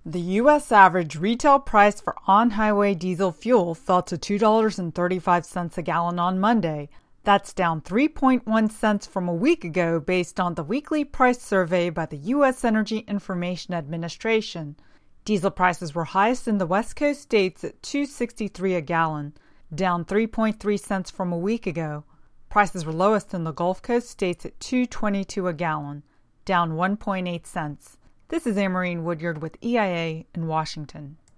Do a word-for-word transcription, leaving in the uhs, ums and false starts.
The U S average retail price for on-highway diesel fuel fell to two dollars and thirty-five cents a gallon on Monday. That's down three point one cents from a week ago based on the weekly price survey by the U S Energy Information Administration. Diesel prices were highest in the West Coast states at two dollars and sixty-three cents a gallon, down three point three cents from a week ago. Prices were lowest in the Gulf Coast states at two dollars and twenty-two cents a gallon, down one point eight cents. This is Amarine Woodyard with E I A in Washington.